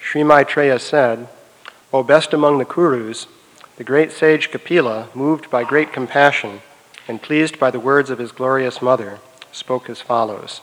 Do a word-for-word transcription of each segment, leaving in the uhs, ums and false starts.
Sri Maitreya said, "O best among the Kurus, the great sage Kapila, moved by great compassion and pleased by the words of his glorious mother, spoke as follows."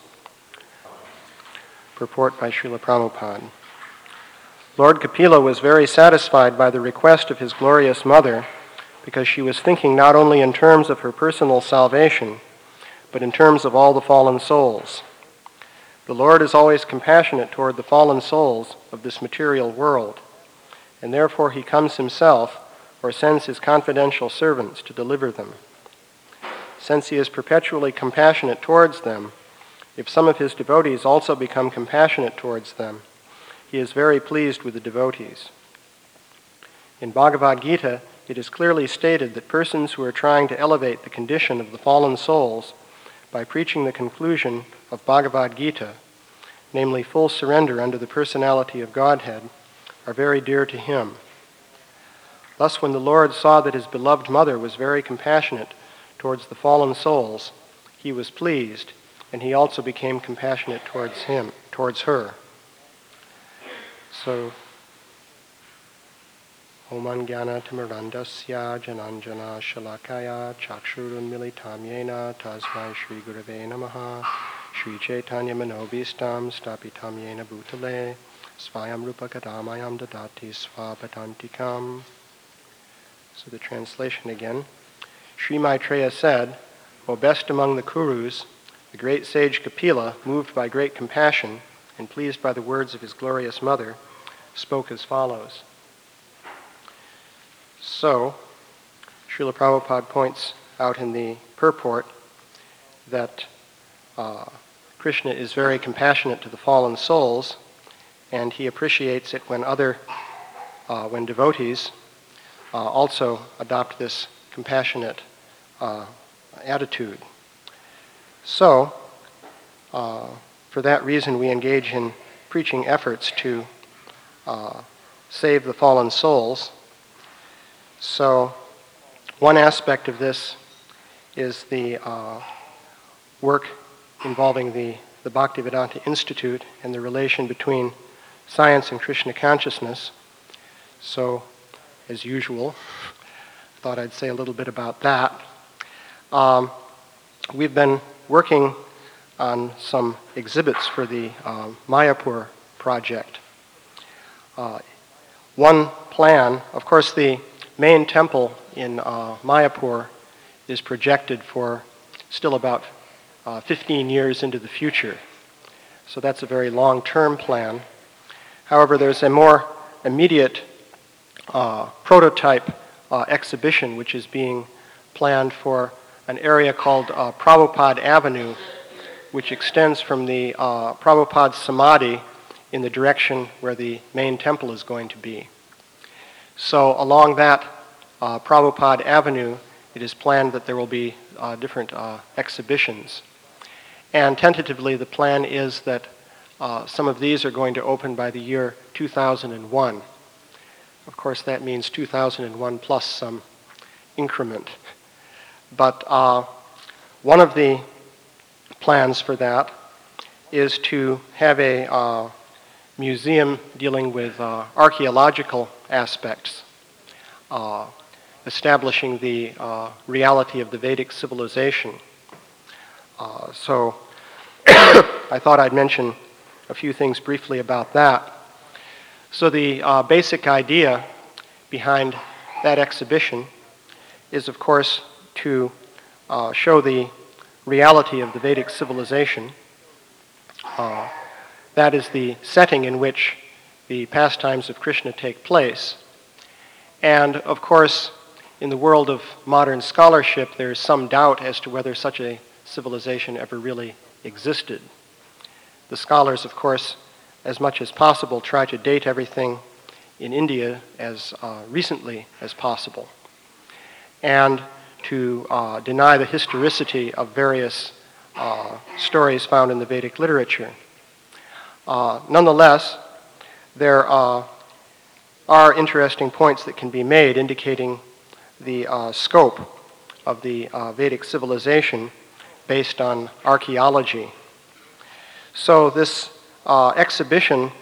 Purport by Srila Prabhupada. Lord Kapila was very satisfied by the request of his glorious mother because she was thinking not only in terms of her personal salvation, but in terms of all the fallen souls. The Lord is always compassionate toward the fallen souls of this material world, and therefore he comes himself or sends his confidential servants to deliver them. Since he is perpetually compassionate towards them, if some of his devotees also become compassionate towards them, he is very pleased with the devotees. In Bhagavad Gita, it is clearly stated that persons who are trying to elevate the condition of the fallen souls by preaching the conclusion of Bhagavad Gita, namely full surrender under the personality of Godhead, are very dear to him. Thus, when the Lord saw that his beloved mother was very compassionate towards the fallen souls, he was pleased, and he also became compassionate towards him, towards her. So, Oman Gyana Timirandasya Jananjana Shalakaya Chakshurun Militam Yena Tasmai Shri Gurave Namaha Shri Chaitanya Manobhistam Stapitam Yena Bhutale Svayam Rupa Kadamayam Dadati Svapatantikam. So the translation again. Sri Maitreya said, "O best among the Kurus, the great sage Kapila, moved by great compassion and pleased by the words of his glorious mother, spoke as follows." So, Srila Prabhupada points out in the purport that uh, Krishna is very compassionate to the fallen souls, and he appreciates it when other, uh, when devotees uh, also adopt this compassionate uh, attitude. So, uh, for that reason, we engage in preaching efforts to uh, save the fallen souls. So, one aspect of this is the uh, work involving the, the Bhaktivedanta Institute and the relation between science and Krishna consciousness. So, as usual, I thought I'd say a little bit about that. Um, we've been working on some exhibits for the uh, Mayapur project. Uh, one plan, of course, the main temple in uh, Mayapur is projected for still about uh, fifteen years into the future. So that's a very long-term plan. However, there's a more immediate uh, prototype uh, exhibition which is being planned for an area called uh, Prabhupada Avenue, which extends from the uh, Prabhupada Samadhi in the direction where the main temple is going to be. So along that uh, Prabhupada Avenue, it is planned that there will be uh, different uh, exhibitions. And tentatively, the plan is that uh, some of these are going to open by the year two thousand one. Of course, that means two thousand one plus some increment. But uh, one of the plans for that is to have a uh, museum dealing with uh, archaeological aspects, uh, establishing the uh, reality of the Vedic civilization. Uh, so I thought I'd mention a few things briefly about that. So the uh, basic idea behind that exhibition is, of course, to uh, show the reality of the Vedic civilization. Uh, that is the setting in which the pastimes of Krishna take place. And, of course, in the world of modern scholarship, there is some doubt as to whether such a civilization ever really existed. The scholars, of course, as much as possible, try to date everything in India as uh, recently as possible, and to uh, deny the historicity of various uh, stories found in the Vedic literature. Uh, nonetheless, there uh, are interesting points that can be made indicating the uh, scope of the uh, Vedic civilization based on archaeology. So this uh, exhibition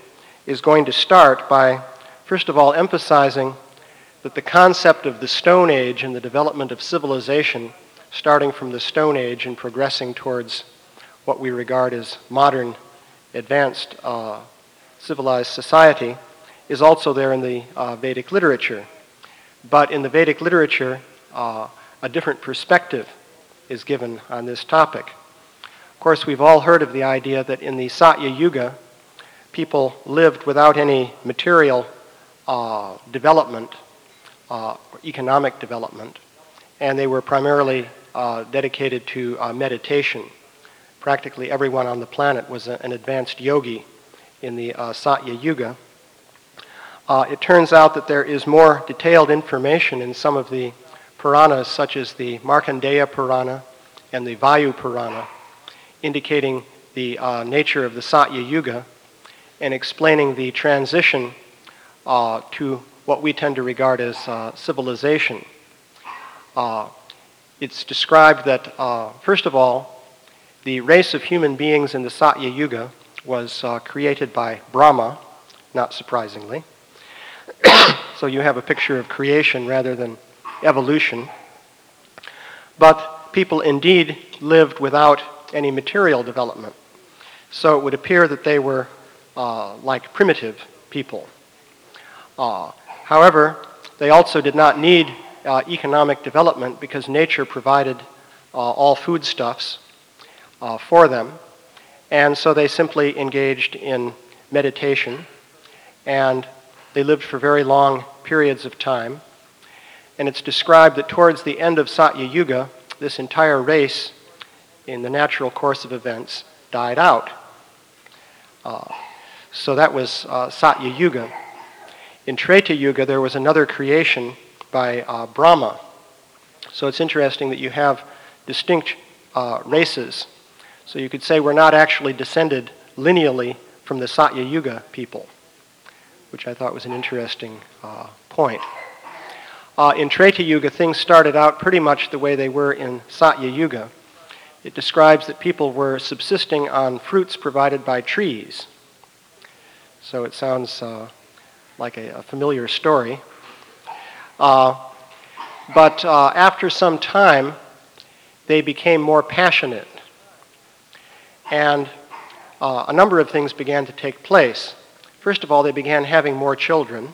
is going to start by, first of all, emphasizing that the concept of the Stone Age and the development of civilization, starting from the Stone Age and progressing towards what we regard as modern, advanced, uh, civilized society, is also there in the uh, Vedic literature. But in the Vedic literature, uh, a different perspective is given on this topic. Of course, we've all heard of the idea that in the Satya Yuga, people lived without any material uh, development, uh, or economic development, and they were primarily uh, dedicated to uh, meditation. Practically everyone on the planet was a, an advanced yogi in the uh, Satya Yuga. Uh, it turns out that there is more detailed information in some of the Puranas, such as the Markandeya Purana and the Vayu Purana, indicating the uh, nature of the Satya Yuga and explaining the transition uh, to what we tend to regard as uh, civilization. Uh, it's described that, uh, first of all, the race of human beings in the Satya Yuga was uh, created by Brahma, not surprisingly. So you have a picture of creation rather than evolution. But people indeed lived without any material development. So it would appear that they were uh, like primitive people. Uh, however, they also did not need uh, economic development because nature provided uh, all foodstuffs uh, for them. And so they simply engaged in meditation, and they lived for very long periods of time. And it's described that towards the end of Satya Yuga, this entire race, in the natural course of events, died out. Uh, so that was uh, Satya Yuga. In Treta Yuga, there was another creation by uh, Brahma. So it's interesting that you have distinct uh, races. So you could say we're not actually descended lineally from the Satya Yuga people, which I thought was an interesting uh, point. Uh, in Treta Yuga, things started out pretty much the way they were in Satya Yuga. It describes that people were subsisting on fruits provided by trees. So it sounds uh, like a, a familiar story. Uh, but uh, after some time, they became more passionate. And uh, a number of things began to take place. First of all, they began having more children.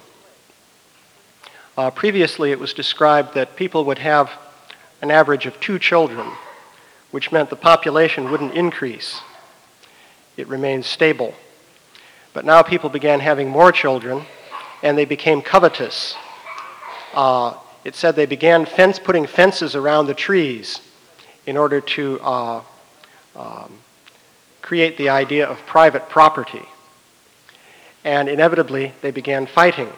Uh, previously, it was described that people would have an average of two children, which meant the population wouldn't increase. It remained stable. But now people began having more children, and they became covetous. Uh, it said they began fence, putting fences around the trees in order to uh, um, create the idea of private property. And inevitably, they began fighting.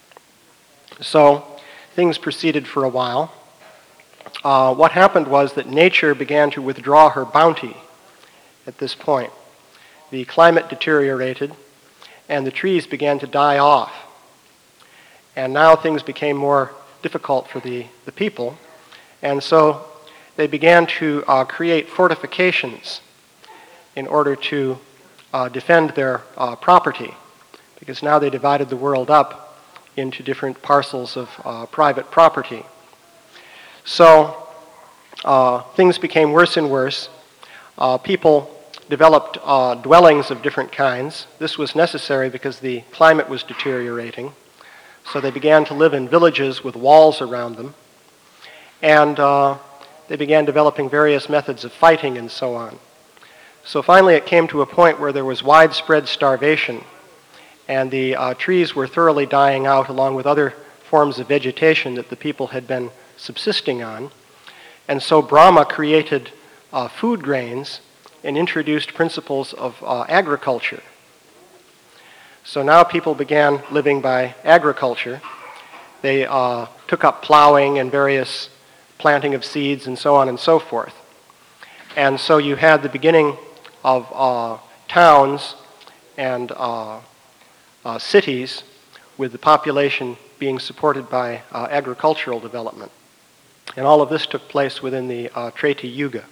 So things proceeded for a while. Uh, what happened was that nature began to withdraw her bounty at this point. The climate deteriorated, and the trees began to die off. And now things became more difficult for the, the people, and so they began to uh, create fortifications in order to uh, defend their uh, property, because now they divided the world up into different parcels of uh, private property. So uh, things became worse and worse. Uh, people developed uh, dwellings of different kinds. This was necessary because the climate was deteriorating. So they began to live in villages with walls around them. And uh, they began developing various methods of fighting and so on. So finally it came to a point where there was widespread starvation, and the uh, trees were thoroughly dying out along with other forms of vegetation that the people had been subsisting on. And so Brahma created uh, food grains and introduced principles of uh, agriculture. So now people began living by agriculture. They uh, took up plowing and various planting of seeds and so on and so forth. And so you had the beginning of uh, towns and uh, uh, cities with the population being supported by uh, agricultural development. And all of this took place within the uh, Treta Yuga.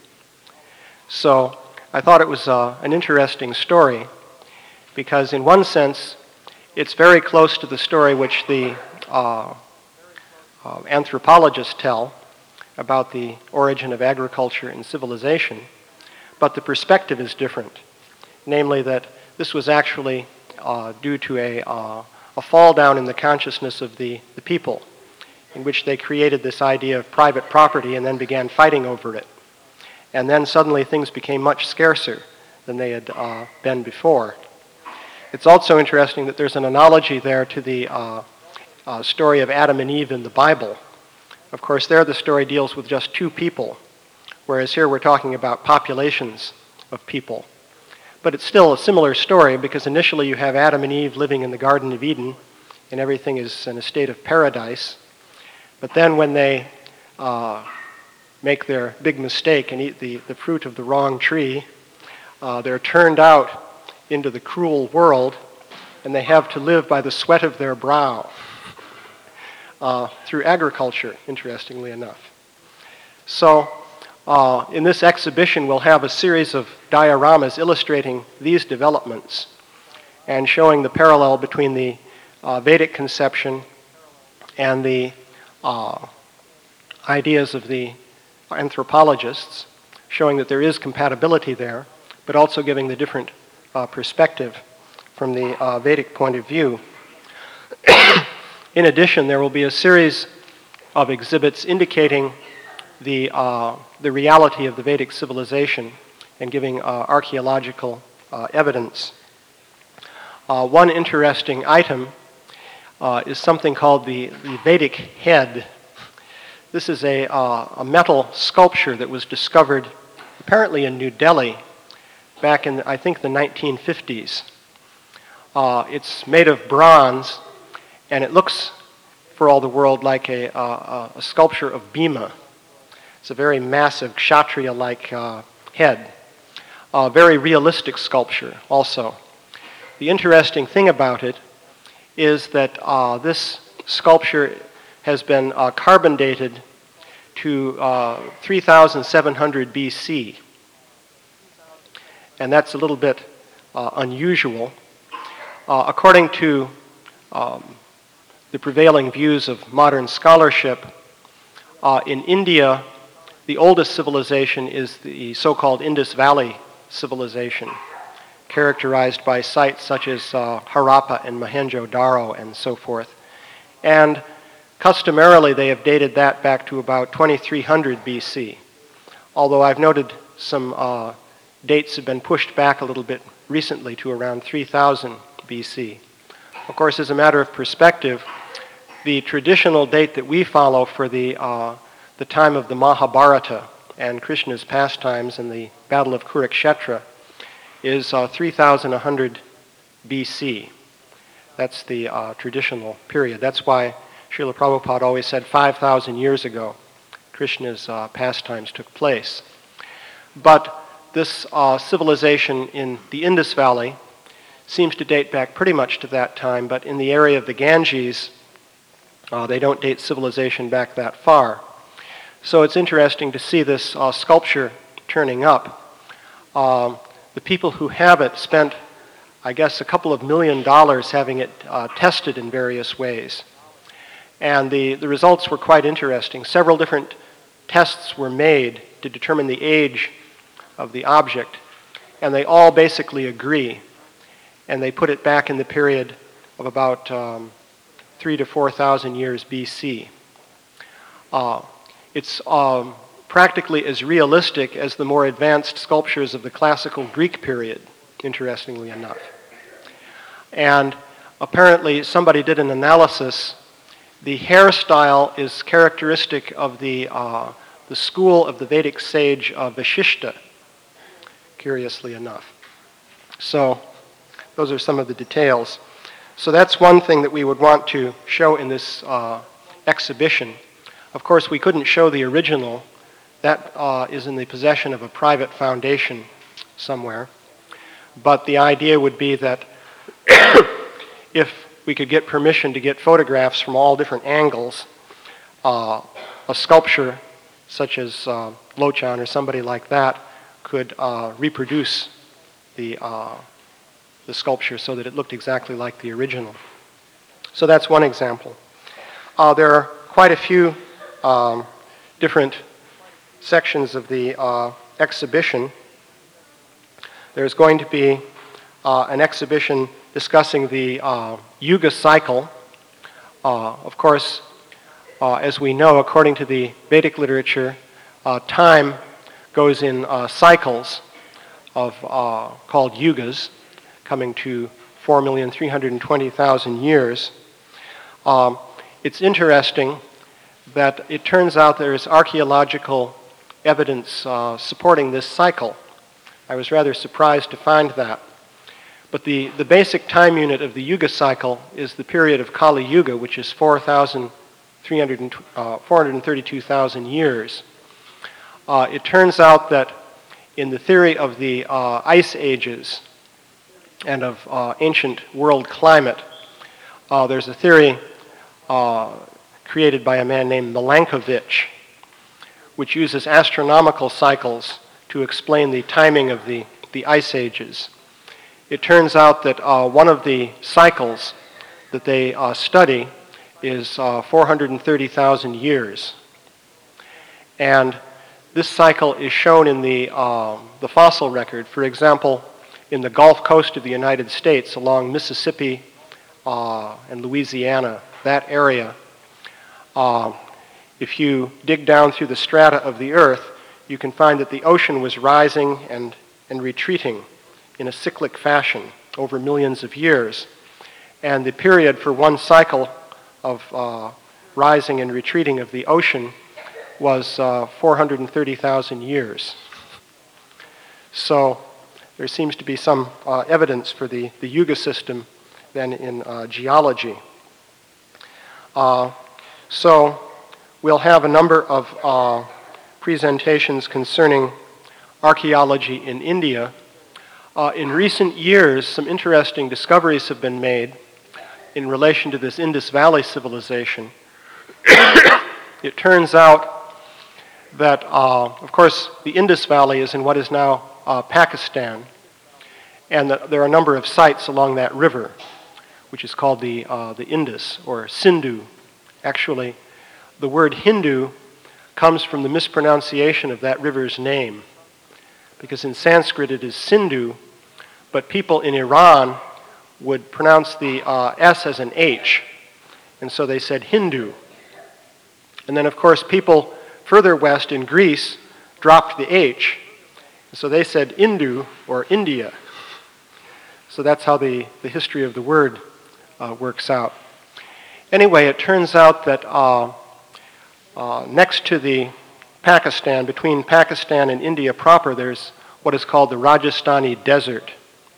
So I thought it was uh, an interesting story because in one sense, It's very close to the story which the uh, uh, anthropologists tell about the origin of agriculture and civilization, but the perspective is different. Namely that this was actually uh, due to a, uh, a fall down in the consciousness of the, the people, in which they created this idea of private property and then began fighting over it. And then suddenly things became much scarcer than they had uh, been before. It's also interesting that there's an analogy there to the uh, uh, story of Adam and Eve in the Bible. Of course, there the story deals with just two people, whereas here we're talking about populations of people. But it's still a similar story because initially you have Adam and Eve living in the Garden of Eden and everything is in a state of paradise. But then when they uh, make their big mistake and eat the, the fruit of the wrong tree, uh, they're turned out into the cruel world and they have to live by the sweat of their brow uh, through agriculture, interestingly enough. So uh, in this exhibition we'll have a series of dioramas illustrating these developments and showing the parallel between the uh, Vedic conception and the Uh, ideas of the anthropologists, showing that there is compatibility there, but also giving the different uh, perspective from the uh, Vedic point of view. In addition, there will be a series of exhibits indicating the, uh, the reality of the Vedic civilization and giving uh, archaeological uh, evidence. Uh, one interesting item Uh, is something called the, the Vedic head. This is a, uh, a metal sculpture that was discovered apparently in New Delhi back in, I think, the nineteen fifties. Uh, it's made of bronze, and it looks, for all the world, like a, uh, a sculpture of Bhima. It's a very massive, kshatriya-like uh, head. A very realistic sculpture also. The interesting thing about it is that uh, this sculpture has been uh, carbon dated to uh, three thousand seven hundred B C. And that's a little bit uh, unusual. Uh, according to um, the prevailing views of modern scholarship, uh, in India, the oldest civilization is the so-called Indus Valley civilization, characterized by sites such as uh, Harappa and Mohenjo-Daro and so forth. And customarily they have dated that back to about twenty-three hundred B C, although I've noted some uh, dates have been pushed back a little bit recently to around three thousand B C. Of course, as a matter of perspective, the traditional date that we follow for the, uh, the time of the Mahabharata and Krishna's pastimes and the Battle of Kurukshetra is uh, three thousand one hundred B C. That's the uh, traditional period. That's why Srila Prabhupada always said five thousand years ago Krishna's uh, pastimes took place. But this uh, civilization in the Indus Valley seems to date back pretty much to that time, but in the area of the Ganges, uh, they don't date civilization back that far. So it's interesting to see this uh, sculpture turning up. Uh, The people who have it spent, I guess, a couple of million dollars having it uh, tested in various ways. And the, the results were quite interesting. Several different tests were made to determine the age of the object, and they all basically agree. And they put it back in the period of about um, three to four thousand years B C. Uh, it's um, practically as realistic as the more advanced sculptures of the classical Greek period, interestingly enough. And apparently somebody did an analysis. The hairstyle is characteristic of the, uh, the school of the Vedic sage uh, Vashishta, curiously enough. So those are some of the details. So that's one thing that we would want to show in this uh, exhibition. Of course, we couldn't show the original. That uh, is in the possession of a private foundation somewhere. But the idea would be that if we could get permission to get photographs from all different angles, uh, a sculpture such as uh, Lochan or somebody like that could uh, reproduce the, uh, the sculpture so that it looked exactly like the original. So that's one example. Uh, there are quite a few um, different sections of the uh, exhibition. There's going to be uh, an exhibition discussing the uh, Yuga cycle. Uh, of course, uh, as we know, according to the Vedic literature, uh, time goes in uh, cycles of uh, called yugas, coming to four million three hundred twenty thousand years. Um, it's interesting that it turns out there is archaeological evidence uh, supporting this cycle. I was rather surprised to find that. But the, the basic time unit of the Yuga cycle is the period of Kali Yuga, which is four hundred thirty-two thousand years. Uh, it turns out that in the theory of the uh, ice ages and of uh, ancient world climate, uh, there's a theory uh, created by a man named Milankovitch, which uses astronomical cycles to explain the timing of the, the ice ages. It turns out that uh, one of the cycles that they uh, study is uh, four hundred thirty thousand years. And this cycle is shown in the, uh, the fossil record. For example, in the Gulf Coast of the United States, along Mississippi uh, and Louisiana, that area, uh, if you dig down through the strata of the earth, you can find that the ocean was rising and, and retreating in a cyclic fashion over millions of years. And the period for one cycle of uh, rising and retreating of the ocean was uh, four hundred thirty thousand years. So there seems to be some uh, evidence for the, the Yuga system then in uh, geology. Uh, so we'll have a number of uh, presentations concerning archaeology in India. Uh, in recent years, some interesting discoveries have been made in relation to this Indus Valley civilization. It turns out that, uh, of course, the Indus Valley is in what is now uh, Pakistan, and that there are a number of sites along that river, which is called the, uh, the Indus, or Sindhu. Actually, the word Hindu comes from the mispronunciation of that river's name, because in Sanskrit it is Sindhu, but people in Iran would pronounce the uh, S as an H, and so they said Hindu. And then, of course, people further west in Greece dropped the H, and so they said Indu, or India. So that's how the, the history of the word uh, works out. Anyway, it turns out that uh, uh, next to the Pakistan, between Pakistan and India proper, there's what is called the Rajasthani Desert.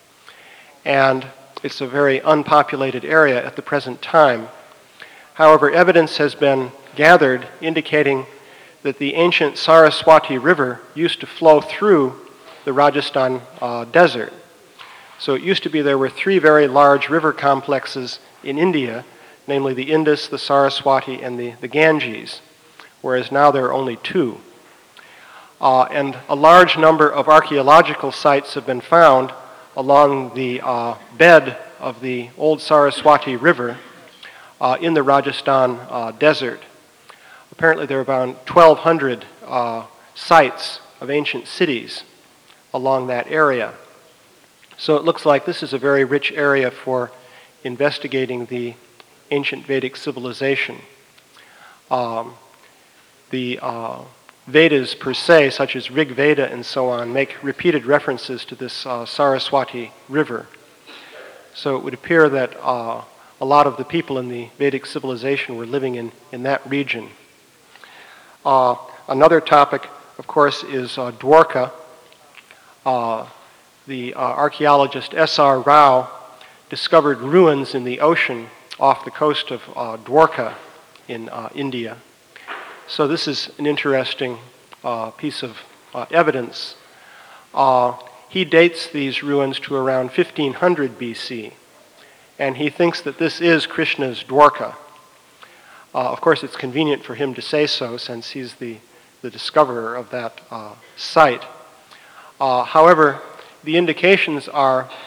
And it's a very unpopulated area at the present time. However, evidence has been gathered indicating that the ancient Saraswati River used to flow through the Rajasthan uh, desert. So it used to be there were three very large river complexes in India, namely the Indus, the Saraswati, and the, the Ganges, whereas now there are only two. Uh, and a large number of archaeological sites have been found along the uh, bed of the old Saraswati River uh, in the Rajasthan uh, desert. Apparently there are about twelve hundred uh, sites of ancient cities along that area. So it looks like this is a very rich area for investigating the ancient Vedic civilization. Um, the uh, Vedas per se, such as Rig Veda and so on, make repeated references to this uh, Saraswati River. So it would appear that uh, a lot of the people in the Vedic civilization were living in, in that region. Uh, another topic, of course, is uh, Dwarka. Uh, the uh, archaeologist S R Rao discovered ruins in the ocean off the coast of uh, Dwarka in uh, India. So this is an interesting uh, piece of uh, evidence. Uh, he dates these ruins to around fifteen hundred B C, and he thinks that this is Krishna's Dwarka. Uh, of course, it's convenient for him to say so since he's the, the discoverer of that uh, site. Uh, however, the indications are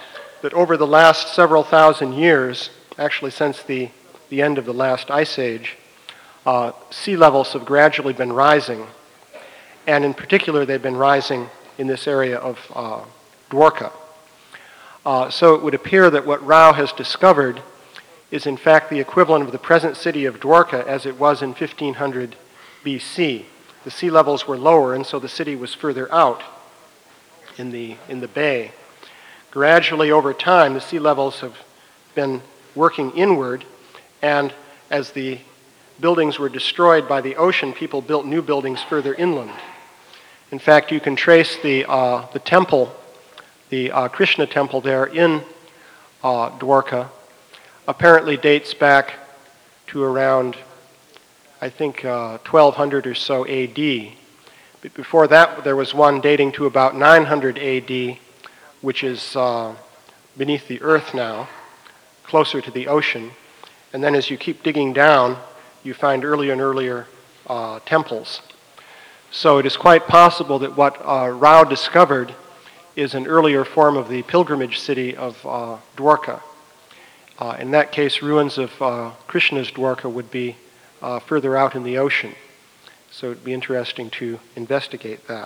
that over the last several thousand years, actually since the, the end of the last ice age, uh, sea levels have gradually been rising. And in particular, they've been rising in this area of uh, Dwarka. Uh, so it would appear that what Rao has discovered is in fact the equivalent of the present city of Dwarka as it was in fifteen hundred B C. The sea levels were lower, and so the city was further out in the, in the bay. Gradually over time, the sea levels have been working inward, and as the buildings were destroyed by the ocean, people built new buildings further inland. In fact, you can trace the, uh, the temple, the uh, Krishna temple there in uh, Dwarka, apparently dates back to around, I think, uh, twelve hundred or so A D. But before that, there was one dating to about nine hundred A D, which is uh, beneath the earth now, closer to the ocean. And then as you keep digging down, you find earlier and earlier uh, temples. So it is quite possible that what uh, Rao discovered is an earlier form of the pilgrimage city of uh, Dwarka. Uh, in that case, ruins of uh, Krishna's Dwarka would be uh, further out in the ocean. So it would be interesting to investigate that.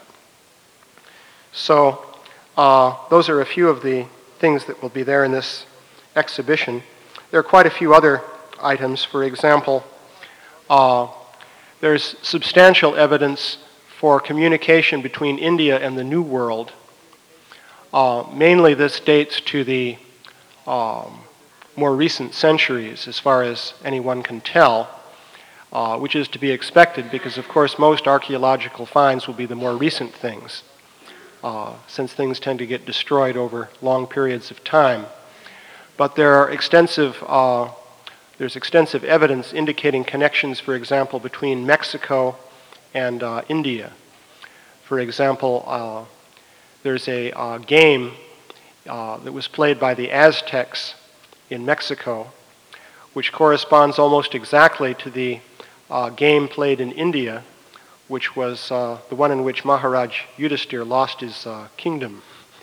So uh, those are a few of the things that will be there in this exhibition. There are quite a few other items. For example, uh, there's substantial evidence for communication between India and the New World. Uh, mainly this dates to the um, more recent centuries, as far as anyone can tell, uh, which is to be expected because, of course, most archaeological finds will be the more recent things, uh, since things tend to get destroyed over long periods of time. But there are extensive, uh, there's extensive evidence indicating connections, for example, between Mexico and uh, India. For example, uh, there's a uh, game uh, that was played by the Aztecs in Mexico, which corresponds almost exactly to the uh, game played in India, which was uh, the one in which Maharaj Yudhisthira lost his uh, kingdom.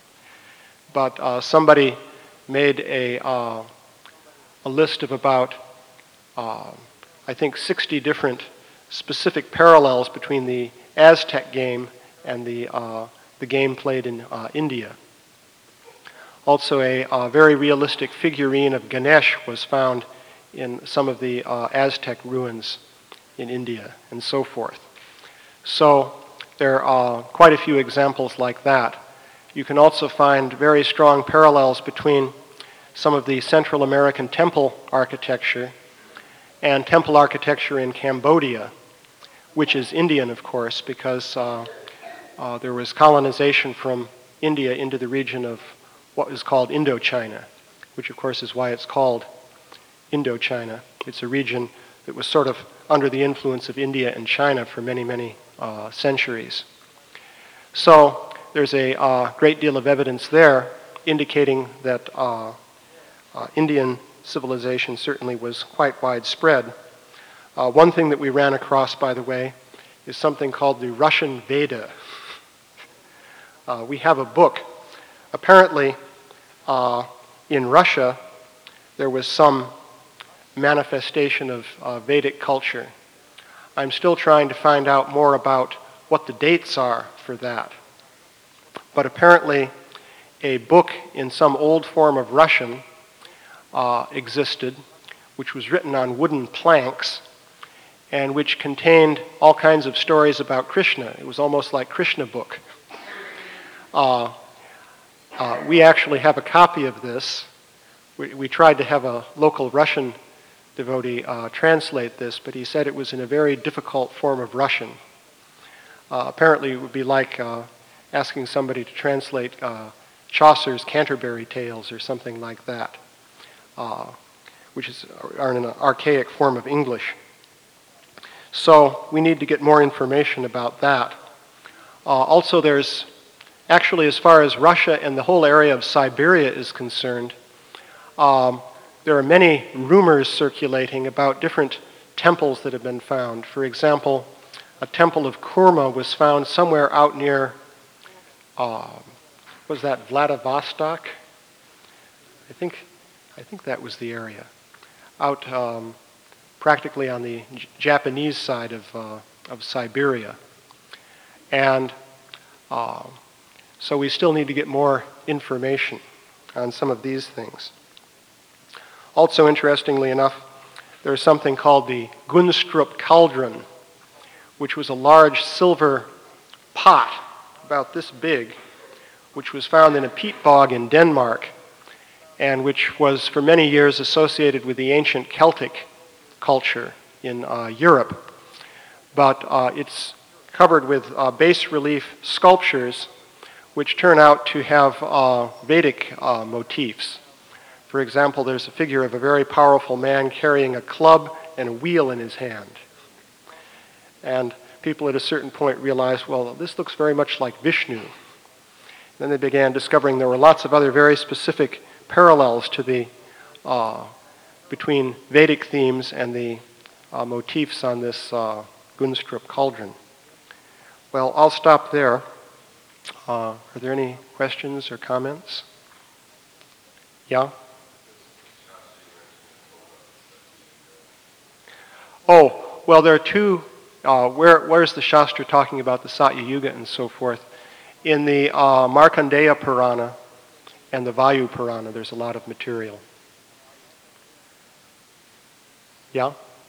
But uh, somebody made a, uh, a list of about, uh, I think, sixty different specific parallels between the Aztec game and the, uh, the game played in uh, India. Also, a uh, very realistic figurine of Ganesh was found in some of the uh, Aztec ruins in India, and so forth. So there are uh, quite a few examples like that. You can also find very strong parallels between some of the Central American temple architecture and temple architecture in Cambodia, which is Indian, of course, because uh, uh, there was colonization from India into the region of what is called Indochina, which of course is why it's called Indochina. It's a region that was sort of under the influence of India and China for many, many uh, centuries. So there's a uh, great deal of evidence there indicating that uh, uh, Indian civilization certainly was quite widespread. Uh, one thing that we ran across, by the way, is something called the Russian Veda. Uh, we have a book. Apparently, uh, in Russia, there was some manifestation of uh, Vedic culture. I'm still trying to find out more about what the dates are for that. But apparently, a book in some old form of Russian uh, existed, which was written on wooden planks, and which contained all kinds of stories about Krishna. It was almost like Krishna book. Uh, uh, we actually have a copy of this. We, we tried to have a local Russian devotee uh, translate this, but he said it was in a very difficult form of Russian. Uh, apparently it would be like uh, asking somebody to translate uh, Chaucer's Canterbury Tales or something like that, uh, which is are in an archaic form of English. So we need to get more information about that. Uh, also, there's actually, as far as Russia and the whole area of Siberia is concerned, um, there are many rumors circulating about different temples that have been found. For example, a temple of Kurma was found somewhere out near, uh, was that Vladivostok? I think, I think that was the area. Out um, practically on the J- Japanese side of, uh, of Siberia. And uh, so we still need to get more information on some of these things. Also, interestingly enough, there's something called the Gunstrup cauldron, which was a large silver pot about this big, which was found in a peat bog in Denmark, and which was for many years associated with the ancient Celtic culture in uh, Europe. But uh, it's covered with uh, bas relief sculptures which turn out to have uh, Vedic uh, motifs. For example, there's a figure of a very powerful man carrying a club and a wheel in his hand. And people at a certain point realized, well, this looks very much like Vishnu. Then they began discovering there were lots of other very specific parallels to the uh, between Vedic themes and the uh, motifs on this uh, Gunstrup cauldron. Well, I'll stop there. Uh, are there any questions or comments? Yeah? Oh, well, there are two. Uh, where, where's the Shastra talking about the Satya Yuga and so forth? In the uh, Markandeya Purana and the Vayu Purana, there's a lot of material. Yeah?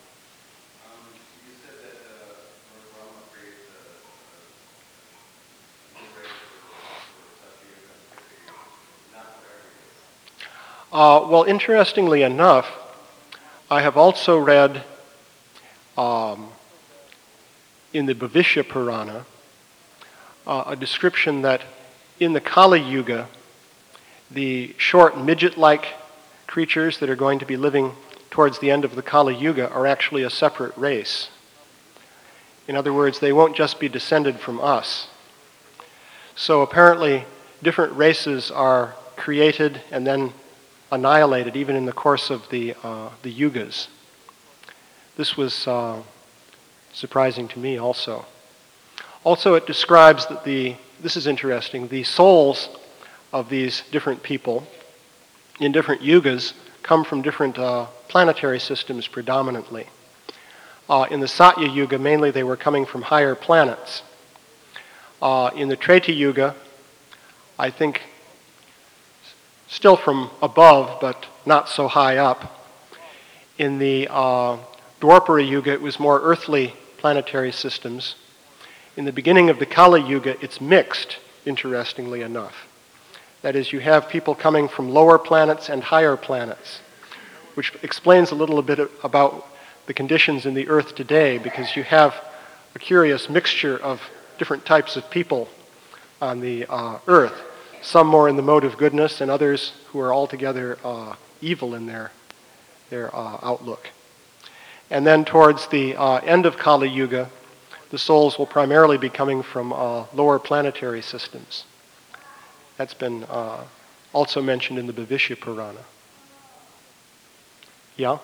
Uh, well, interestingly enough, I have also read um, in the Bhavishya Purana uh, a description that in the Kali Yuga, the short midget-like creatures that are going to be living towards the end of the Kali Yuga are actually a separate race. In other words, they won't just be descended from us. So apparently, different races are created and then annihilated, even in the course of the uh, the yugas. This was uh, surprising to me also. Also, it describes that the, this is interesting, the souls of these different people in different yugas come from different uh, planetary systems predominantly. Uh, in the Satya Yuga, mainly they were coming from higher planets. Uh, in the Treta Yuga, I think still from above, but not so high up. In the uh, Dwapara Yuga, it was more earthly planetary systems. In the beginning of the Kali Yuga, it's mixed, interestingly enough. That is, you have people coming from lower planets and higher planets, which explains a little bit about the conditions in the Earth today, because you have a curious mixture of different types of people on the uh, Earth. Some more in the mode of goodness, and others who are altogether uh, evil in their, their uh, outlook. And then towards the uh, end of Kali Yuga, the souls will primarily be coming from uh, lower planetary systems. That's been uh, also mentioned in the Bhavishya Purana. Yeah?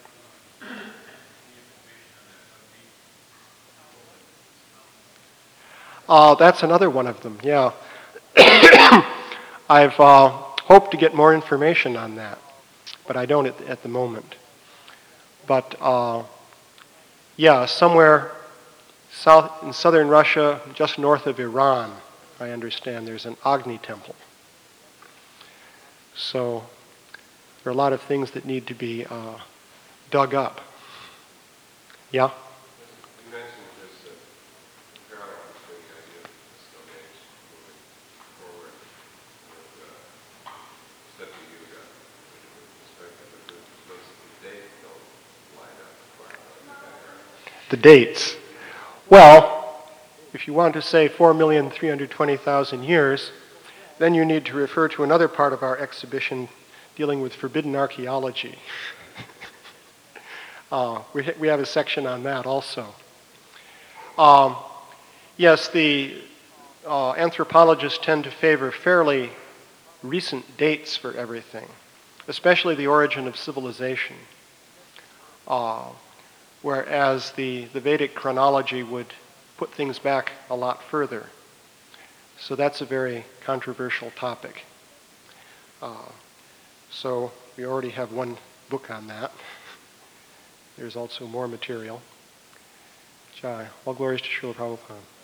Uh, that's another one of them, yeah. I've uh, hoped to get more information on that, but I don't at, at the moment. But uh, yeah, somewhere south in southern Russia, just north of Iran, I understand there's an Agni temple. So there are a lot of things that need to be uh, dug up. Yeah? You mentioned this uh, parallel between the idea of the Stone Age moving forward with uh, Satya Yuga, with respect to the basically dates don't line up quite like The dates. Well, if you want to say four million three hundred twenty thousand years, then you need to refer to another part of our exhibition dealing with forbidden archaeology. uh, we, ha- we have a section on that also. Um, yes, the uh, anthropologists tend to favor fairly recent dates for everything, especially the origin of civilization. Uh, whereas the, the Vedic chronology would put things back a lot further. So that's a very controversial topic. Uh, So we already have one book on that. There's also more material. Jai. All glories to Srila Prabhupada.